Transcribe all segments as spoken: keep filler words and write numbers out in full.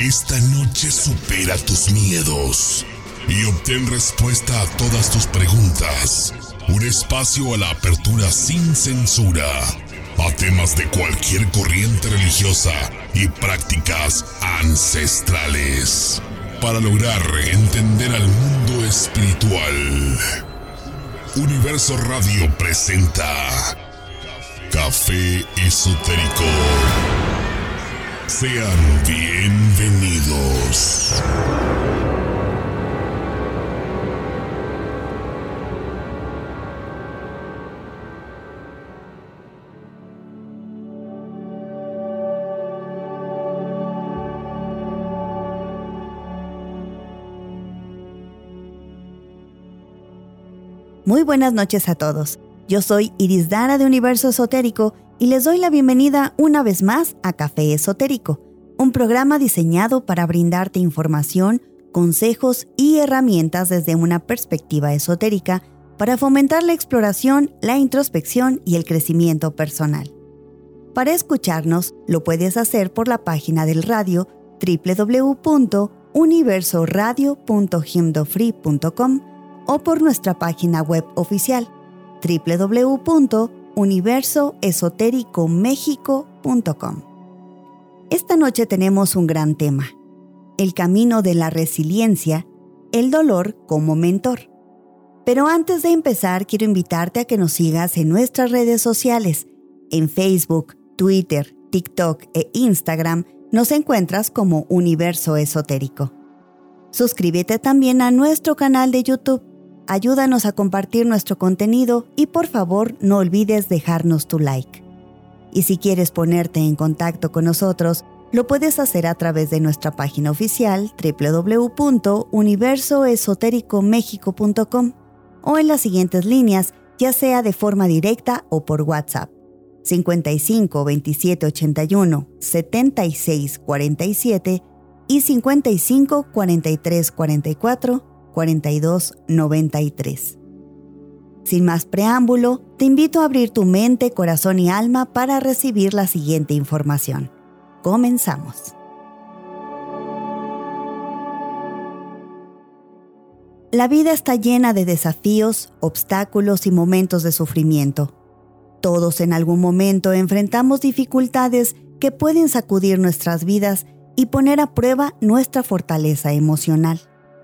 Esta noche supera tus miedos y obtén respuesta a todas tus preguntas. Un espacio a la apertura sin censura a temas de cualquier corriente religiosa y prácticas ancestrales para lograr entender al mundo espiritual. Universo Radio presenta Café Esotérico. Sean bienvenidos. Muy buenas noches a todos. Yo soy Iris Dara de Universo Esotérico y les doy la bienvenida una vez más a Café Esotérico, un programa diseñado para brindarte información, consejos y herramientas desde una perspectiva esotérica para fomentar la exploración, la introspección y el crecimiento personal. Para escucharnos, lo puedes hacer por la página del radio doble u doble u doble u punto universo radio punto himdofree punto com o por nuestra página web oficial doble u doble u doble u punto universo esotérico méxico punto com. Esta noche tenemos un gran tema: el camino de la resiliencia, el dolor como mentor. Pero antes de empezar, quiero invitarte a que nos sigas en nuestras redes sociales. En Facebook, Twitter, TikTok e Instagram nos encuentras como Universo Esotérico. Suscríbete también a nuestro canal de YouTube. Ayúdanos a compartir nuestro contenido y por favor no olvides dejarnos tu like. Y si quieres ponerte en contacto con nosotros, lo puedes hacer a través de nuestra página oficial doble u doble u doble u punto universo esotérico méxico punto com o en las siguientes líneas, ya sea de forma directa o por WhatsApp: cincuenta y cinco, veintisiete, ochenta y uno, setenta y seis, cuarenta y siete y cincuenta y cinco, cuarenta y tres, cuarenta y cuatro, cuarenta y dos, noventa y tres. Sin más preámbulo, te invito a abrir tu mente, corazón y alma para recibir la siguiente información. Comenzamos. La vida está llena de desafíos, obstáculos y momentos de sufrimiento. Todos en algún momento enfrentamos dificultades que pueden sacudir nuestras vidas y poner a prueba nuestra fortaleza emocional.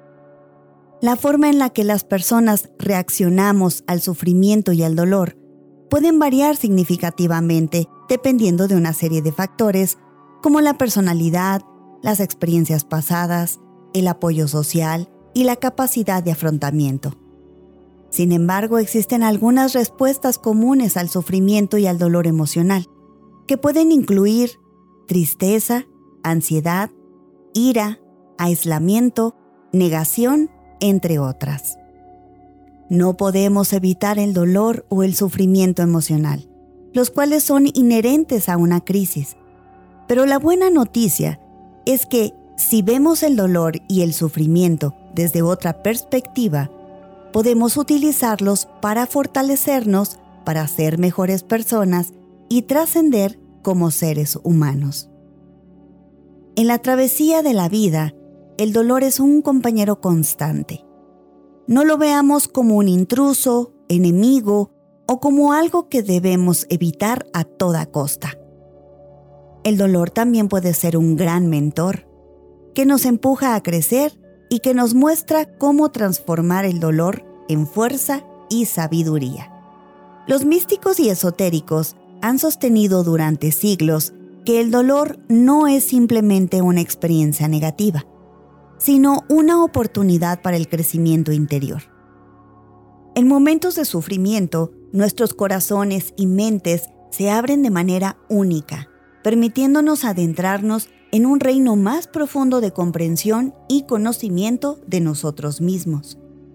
La forma en la que las personas reaccionamos al sufrimiento y al dolor pueden variar significativamente dependiendo de una serie de factores como la personalidad, las experiencias pasadas, el apoyo social y la capacidad de afrontamiento. Sin embargo, existen algunas respuestas comunes al sufrimiento y al dolor emocional, que pueden incluir tristeza, ansiedad, ira, aislamiento, negación, entre otras. No podemos evitar el dolor o el sufrimiento emocional, los cuales son inherentes a una crisis. Pero la buena noticia es que si vemos el dolor y el sufrimiento desde otra perspectiva, podemos utilizarlos para fortalecernos, para ser mejores personas y trascender como seres humanos. En la travesía de la vida, el dolor es un compañero constante. No lo veamos como un intruso, enemigo o como algo que debemos evitar a toda costa. El dolor también puede ser un gran mentor, que nos empuja a crecer y que nos muestra cómo transformar el dolor en fuerza y sabiduría. Los místicos y esotéricos han sostenido durante siglos que el dolor no es simplemente una experiencia negativa, sino una oportunidad para el crecimiento interior. En momentos de sufrimiento, nuestros corazones y mentes se abren de manera única, permitiéndonos adentrarnos en un reino más profundo de comprensión y conocimiento de nosotros mismos.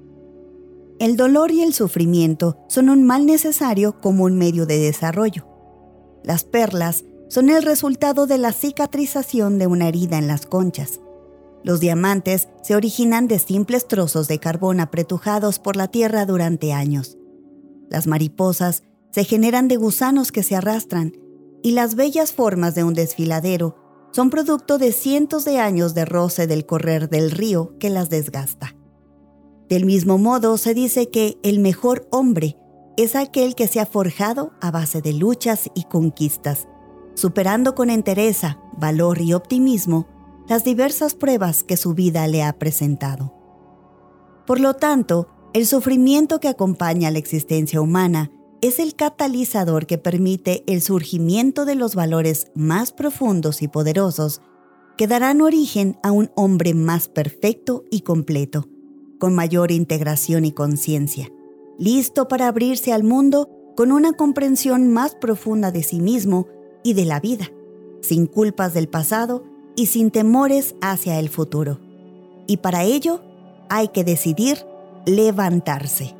El dolor y el sufrimiento son un mal necesario como un medio de desarrollo. Las perlas son el resultado de la cicatrización de una herida en las conchas. Los diamantes se originan de simples trozos de carbón apretujados por la tierra durante años. Las mariposas se generan de gusanos que se arrastran, y las bellas formas de un desfiladero son producto de cientos de años de roce del correr del río que las desgasta. Del mismo modo, se dice que el mejor hombre es aquel que se ha forjado a base de luchas y conquistas, superando con entereza, valor y optimismo las diversas pruebas que su vida le ha presentado. Por lo tanto, el sufrimiento que acompaña a la existencia humana es el catalizador que permite el surgimiento de los valores más profundos y poderosos que darán origen a un hombre más perfecto y completo, con mayor integración y conciencia, listo para abrirse al mundo con una comprensión más profunda de sí mismo y de la vida, sin culpas del pasado y sin temores hacia el futuro. Y para ello hay que decidir levantarse.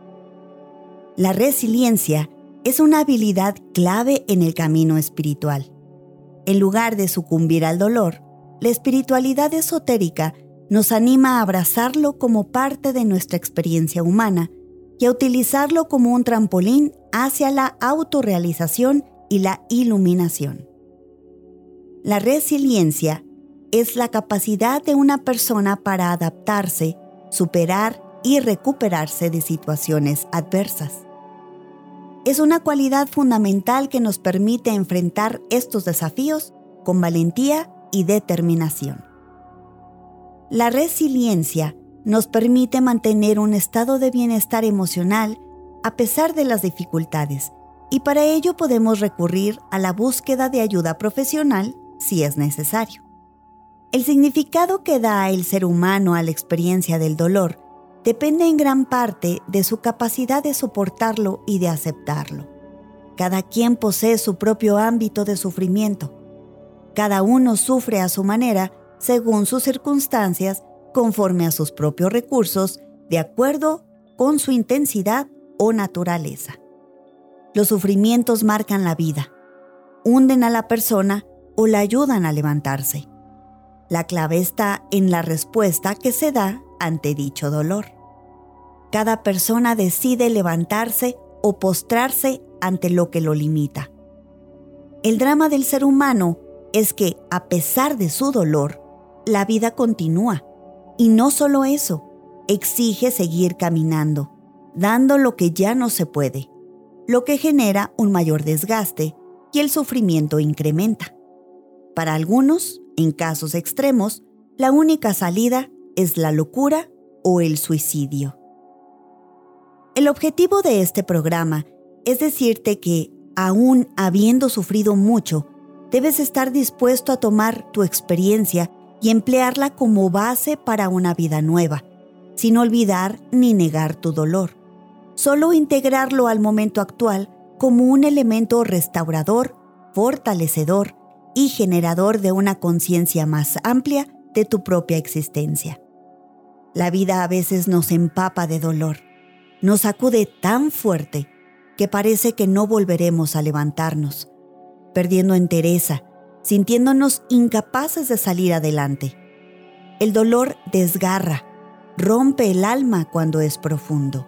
La resiliencia es una habilidad clave en el camino espiritual. En lugar de sucumbir al dolor, la espiritualidad esotérica nos anima a abrazarlo como parte de nuestra experiencia humana y a utilizarlo como un trampolín hacia la autorrealización y la iluminación. La resiliencia es la capacidad de una persona para adaptarse, superar y recuperarse de situaciones adversas. Es una cualidad fundamental que nos permite enfrentar estos desafíos con valentía y determinación. La resiliencia nos permite mantener un estado de bienestar emocional a pesar de las dificultades, y para ello podemos recurrir a la búsqueda de ayuda profesional si es necesario. El significado que da el ser humano a la experiencia del dolor depende en gran parte de su capacidad de soportarlo y de aceptarlo. Cada quien posee su propio ámbito de sufrimiento. Cada uno sufre a su manera, según sus circunstancias, conforme a sus propios recursos, de acuerdo con su intensidad o naturaleza. Los sufrimientos marcan la vida, hunden a la persona o la ayudan a levantarse. La clave está en la respuesta que se da ante dicho dolor. Cada persona decide levantarse o postrarse ante lo que lo limita. El drama del ser humano es que, a pesar de su dolor, la vida continúa. Y no solo eso, exige seguir caminando, dando lo que ya no se puede, lo que genera un mayor desgaste y el sufrimiento incrementa. Para algunos, en casos extremos, la única salida es la locura o el suicidio. El objetivo de este programa es decirte que, aún habiendo sufrido mucho, debes estar dispuesto a tomar tu experiencia y emplearla como base para una vida nueva, sin olvidar ni negar tu dolor. Solo integrarlo al momento actual como un elemento restaurador, fortalecedor y generador de una conciencia más amplia de tu propia existencia. La vida a veces nos empapa de dolor, nos sacude tan fuerte que parece que no volveremos a levantarnos, perdiendo entereza, sintiéndonos incapaces de salir adelante. El dolor desgarra, rompe el alma cuando es profundo.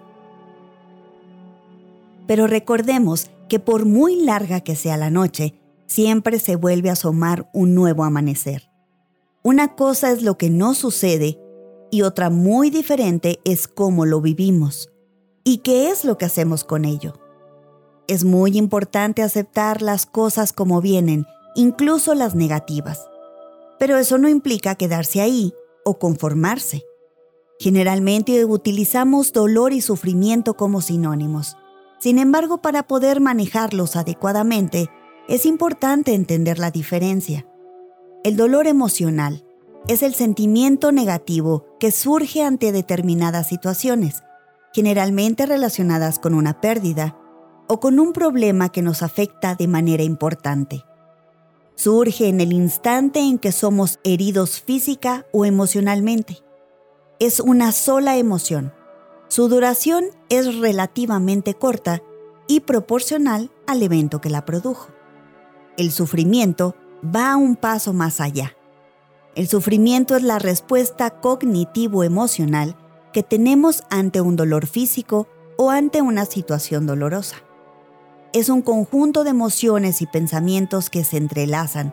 Pero recordemos que por muy larga que sea la noche, siempre se vuelve a asomar un nuevo amanecer. Una cosa es lo que no sucede y otra muy diferente es cómo lo vivimos y qué es lo que hacemos con ello. Es muy importante aceptar las cosas como vienen, incluso las negativas. Pero eso no implica quedarse ahí o conformarse. Generalmente utilizamos dolor y sufrimiento como sinónimos. Sin embargo, para poder manejarlos adecuadamente, es importante entender la diferencia. El dolor emocional es el sentimiento negativo que surge ante determinadas situaciones, generalmente relacionadas con una pérdida o con un problema que nos afecta de manera importante. Surge en el instante en que somos heridos física o emocionalmente. Es una sola emoción. Su duración es relativamente corta y proporcional al evento que la produjo. El sufrimiento va un paso más allá. El sufrimiento es la respuesta cognitivo-emocional que tenemos ante un dolor físico o ante una situación dolorosa. Es un conjunto de emociones y pensamientos que se entrelazan,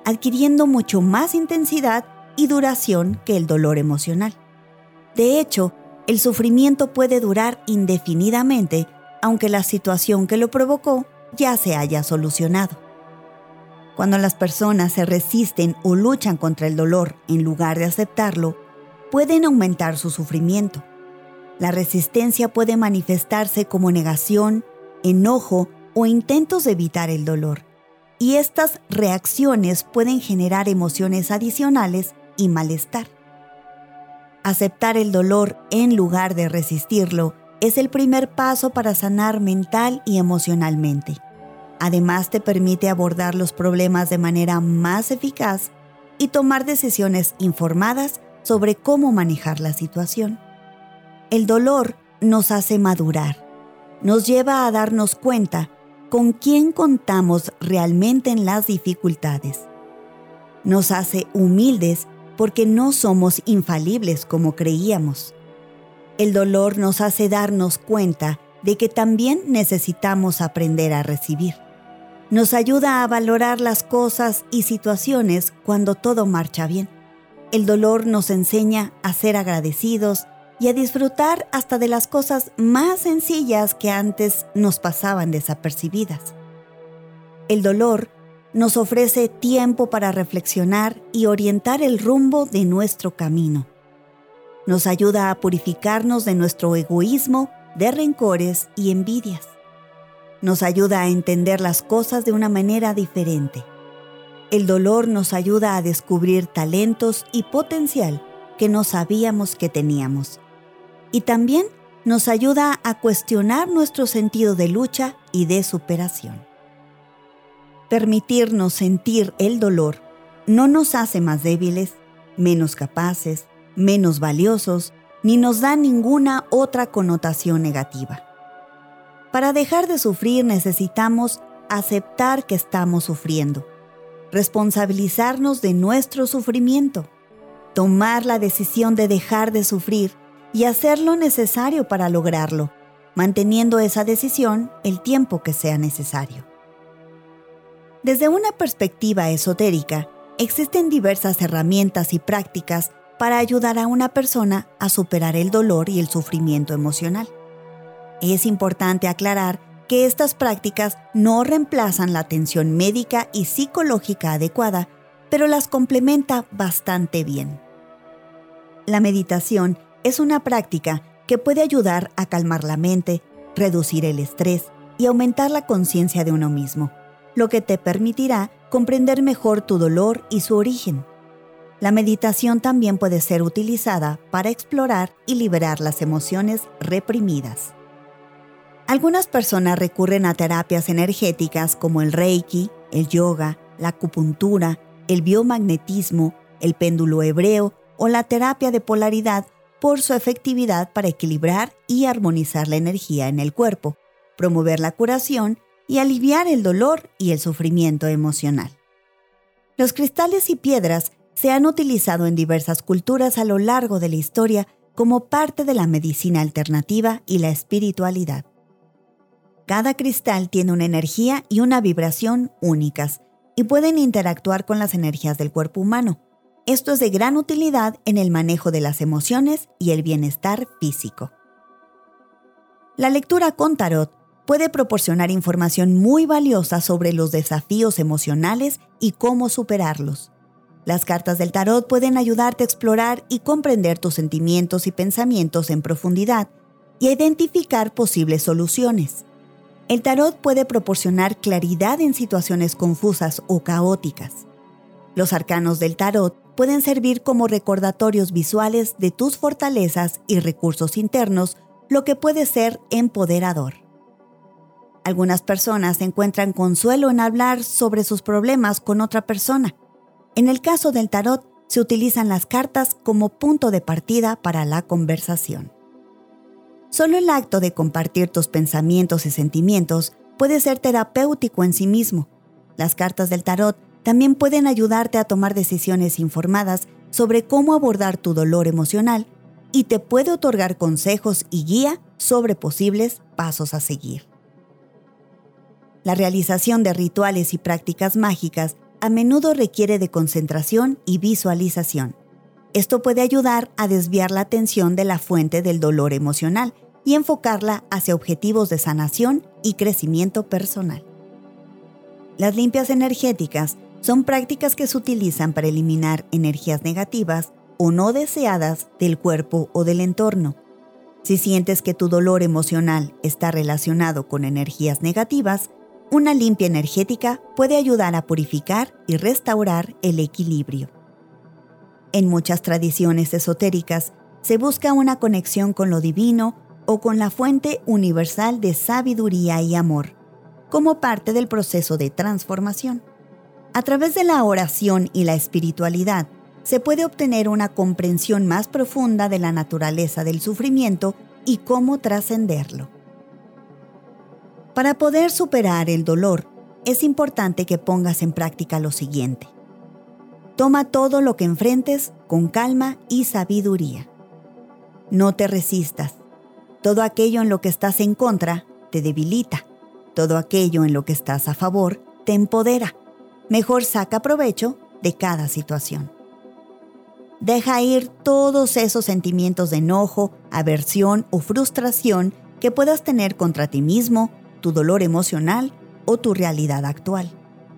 adquiriendo mucho más intensidad y duración que el dolor emocional. De hecho, el sufrimiento puede durar indefinidamente, aunque la situación que lo provocó ya se haya solucionado. Cuando las personas se resisten o luchan contra el dolor en lugar de aceptarlo, pueden aumentar su sufrimiento. La resistencia puede manifestarse como negación, enojo o intentos de evitar el dolor, y estas reacciones pueden generar emociones adicionales y malestar. Aceptar el dolor en lugar de resistirlo es el primer paso para sanar mental y emocionalmente. Además, te permite abordar los problemas de manera más eficaz y tomar decisiones informadas sobre cómo manejar la situación. El dolor nos hace madurar, nos lleva a darnos cuenta con quién contamos realmente en las dificultades. Nos hace humildes porque no somos infalibles como creíamos. El dolor nos hace darnos cuenta de que también necesitamos aprender a recibir. Nos ayuda a valorar las cosas y situaciones cuando todo marcha bien. El dolor nos enseña a ser agradecidos y a disfrutar hasta de las cosas más sencillas que antes nos pasaban desapercibidas. El dolor nos ofrece tiempo para reflexionar y orientar el rumbo de nuestro camino. Nos ayuda a purificarnos de nuestro egoísmo, de rencores y envidias. Nos ayuda a entender las cosas de una manera diferente. El dolor nos ayuda a descubrir talentos y potencial que no sabíamos que teníamos. Y también nos ayuda a cuestionar nuestro sentido de lucha y de superación. Permitirnos sentir el dolor no nos hace más débiles, menos capaces, menos valiosos, ni nos da ninguna otra connotación negativa. Para dejar de sufrir necesitamos aceptar que estamos sufriendo, responsabilizarnos de nuestro sufrimiento, tomar la decisión de dejar de sufrir y hacer lo necesario para lograrlo, manteniendo esa decisión el tiempo que sea necesario. Desde una perspectiva esotérica, existen diversas herramientas y prácticas para ayudar a una persona a superar el dolor y el sufrimiento emocional. Es importante aclarar que estas prácticas no reemplazan la atención médica y psicológica adecuada, pero las complementa bastante bien. La meditación es una práctica que puede ayudar a calmar la mente, reducir el estrés y aumentar la conciencia de uno mismo, lo que te permitirá comprender mejor tu dolor y su origen. La meditación también puede ser utilizada para explorar y liberar las emociones reprimidas. Algunas personas recurren a terapias energéticas como el Reiki, el yoga, la acupuntura, el biomagnetismo, el péndulo hebreo o la terapia de polaridad por su efectividad para equilibrar y armonizar la energía en el cuerpo, promover la curación y aliviar el dolor y el sufrimiento emocional. Los cristales y piedras se han utilizado en diversas culturas a lo largo de la historia como parte de la medicina alternativa y la espiritualidad. Cada cristal tiene una energía y una vibración únicas y pueden interactuar con las energías del cuerpo humano. Esto es de gran utilidad en el manejo de las emociones y el bienestar físico. La lectura con tarot puede proporcionar información muy valiosa sobre los desafíos emocionales y cómo superarlos. Las cartas del tarot pueden ayudarte a explorar y comprender tus sentimientos y pensamientos en profundidad y a identificar posibles soluciones. El tarot puede proporcionar claridad en situaciones confusas o caóticas. Los arcanos del tarot pueden servir como recordatorios visuales de tus fortalezas y recursos internos, lo que puede ser empoderador. Algunas personas encuentran consuelo en hablar sobre sus problemas con otra persona. En el caso del tarot, se utilizan las cartas como punto de partida para la conversación. Solo el acto de compartir tus pensamientos y sentimientos puede ser terapéutico en sí mismo. Las cartas del tarot también pueden ayudarte a tomar decisiones informadas sobre cómo abordar tu dolor emocional y te puede otorgar consejos y guía sobre posibles pasos a seguir. La realización de rituales y prácticas mágicas a menudo requiere de concentración y visualización. Esto puede ayudar a desviar la atención de la fuente del dolor emocional y enfocarla hacia objetivos de sanación y crecimiento personal. Las limpias energéticas son prácticas que se utilizan para eliminar energías negativas o no deseadas del cuerpo o del entorno. Si sientes que tu dolor emocional está relacionado con energías negativas, una limpia energética puede ayudar a purificar y restaurar el equilibrio. En muchas tradiciones esotéricas se busca una conexión con lo divino o con la fuente universal de sabiduría y amor, como parte del proceso de transformación. A través de la oración y la espiritualidad, se puede obtener una comprensión más profunda de la naturaleza del sufrimiento y cómo trascenderlo. Para poder superar el dolor, es importante que pongas en práctica lo siguiente. Toma todo lo que enfrentes con calma y sabiduría. No te resistas. Todo aquello en lo que estás en contra te debilita. Todo aquello en lo que estás a favor te empodera. Mejor saca provecho de cada situación. Deja ir todos esos sentimientos de enojo, aversión o frustración que puedas tener contra ti mismo, tu dolor emocional o tu realidad actual.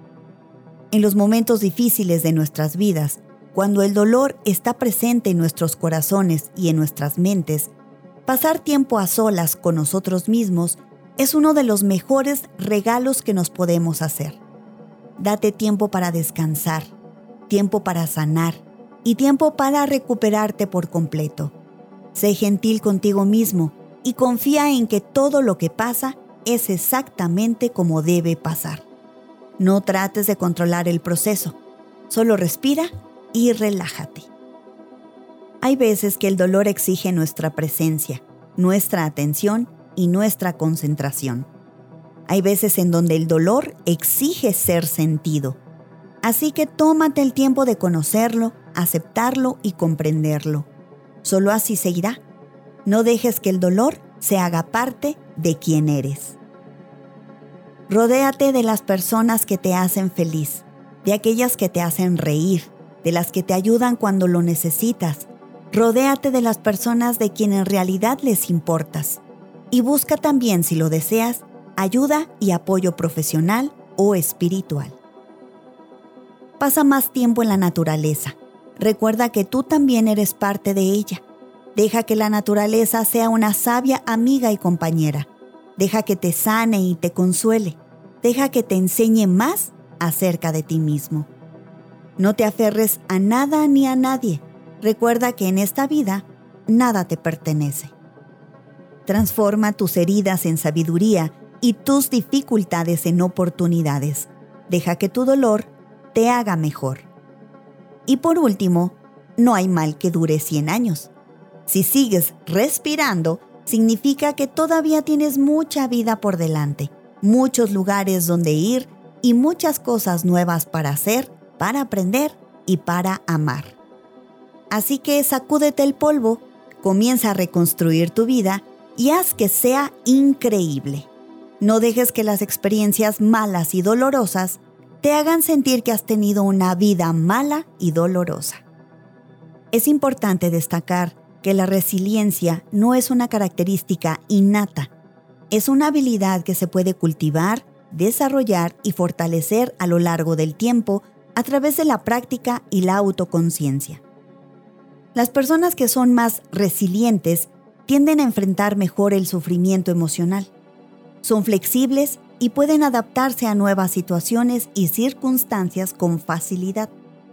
En los momentos difíciles de nuestras vidas, cuando el dolor está presente en nuestros corazones y en nuestras mentes, pasar tiempo a solas con nosotros mismos es uno de los mejores regalos que nos podemos hacer. Date tiempo para descansar, tiempo para sanar y tiempo para recuperarte por completo. Sé gentil contigo mismo y confía en que todo lo que pasa es exactamente como debe pasar. No trates de controlar el proceso, solo respira y relájate. Hay veces que el dolor exige nuestra presencia, nuestra atención y nuestra concentración. Hay veces en donde el dolor exige ser sentido. Así que tómate el tiempo de conocerlo, aceptarlo y comprenderlo. Solo así se irá. No dejes que el dolor se haga parte de quién eres. Rodéate de las personas que te hacen feliz, de aquellas que te hacen reír, de las que te ayudan cuando lo necesitas. Rodéate de las personas de quien en realidad les importas. Y busca también, si lo deseas, ayuda y apoyo profesional o espiritual. Pasa más tiempo en la naturaleza. Recuerda que tú también eres parte de ella. Deja que la naturaleza sea una sabia amiga y compañera. Deja que te sane y te consuele. Deja que te enseñe más acerca de ti mismo. No te aferres a nada ni a nadie. Recuerda que en esta vida nada te pertenece. Transforma tus heridas en sabiduría y tus dificultades en oportunidades. Deja que tu dolor te haga mejor. Y por último, no hay mal que dure cien años. Si sigues respirando, significa que todavía tienes mucha vida por delante, muchos lugares donde ir y muchas cosas nuevas para hacer, para aprender y para amar. Así que sacúdete el polvo, comienza a reconstruir tu vida y haz que sea increíble. No dejes que las experiencias malas y dolorosas te hagan sentir que has tenido una vida mala y dolorosa. Es importante destacar que la resiliencia no es una característica innata, es una habilidad que se puede cultivar, desarrollar y fortalecer a lo largo del tiempo a través de la práctica y la autoconciencia. Las personas que son más resilientes tienden a enfrentar mejor el sufrimiento emocional. Son flexibles y pueden adaptarse a nuevas situaciones y circunstancias con facilidad.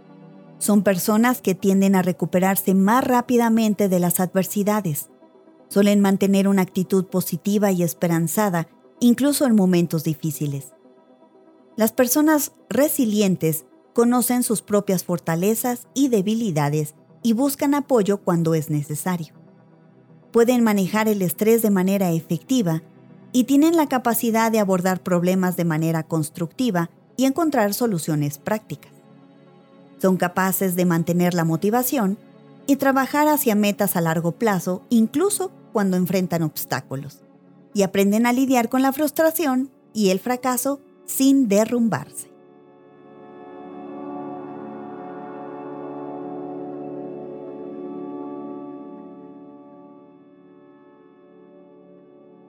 Son personas que tienden a recuperarse más rápidamente de las adversidades. Suelen mantener una actitud positiva y esperanzada, incluso en momentos difíciles. Las personas resilientes conocen sus propias fortalezas y debilidades y buscan apoyo cuando es necesario. Pueden manejar el estrés de manera efectiva y tienen la capacidad de abordar problemas de manera constructiva y encontrar soluciones prácticas. Son capaces de mantener la motivación y trabajar hacia metas a largo plazo, incluso cuando enfrentan obstáculos, y aprenden a lidiar con la frustración y el fracaso sin derrumbarse.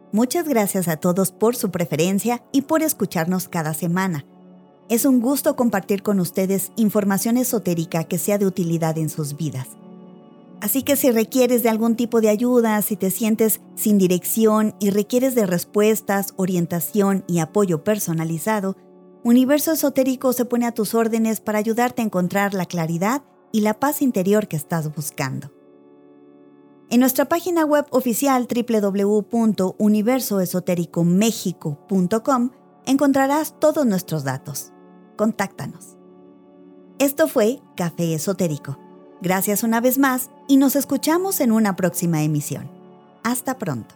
Muchas gracias a todos por su preferencia y por escucharnos cada semana. Es un gusto compartir con ustedes información esotérica que sea de utilidad en sus vidas. Así que si requieres de algún tipo de ayuda, si te sientes sin dirección y requieres de respuestas, orientación y apoyo personalizado, Universo Esotérico se pone a tus órdenes para ayudarte a encontrar la claridad y la paz interior que estás buscando. En nuestra página web oficial doble u doble u doble u punto universo esotérico méxico punto com encontrarás todos nuestros datos. Contáctanos. Esto fue Café Esotérico. Gracias una vez más y nos escuchamos en una próxima emisión. Hasta pronto.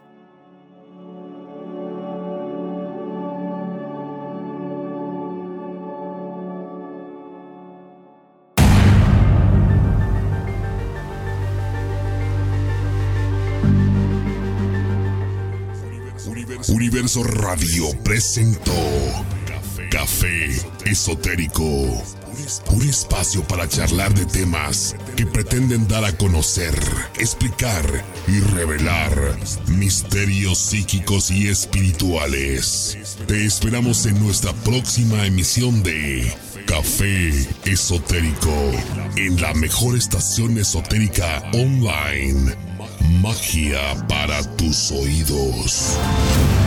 Universo Radio presentó Café Esotérico, un espacio para charlar de temas que pretenden dar a conocer, explicar y revelar misterios psíquicos y espirituales. Te esperamos en nuestra próxima emisión de Café Esotérico, en la mejor estación esotérica online. Magia para tus oídos.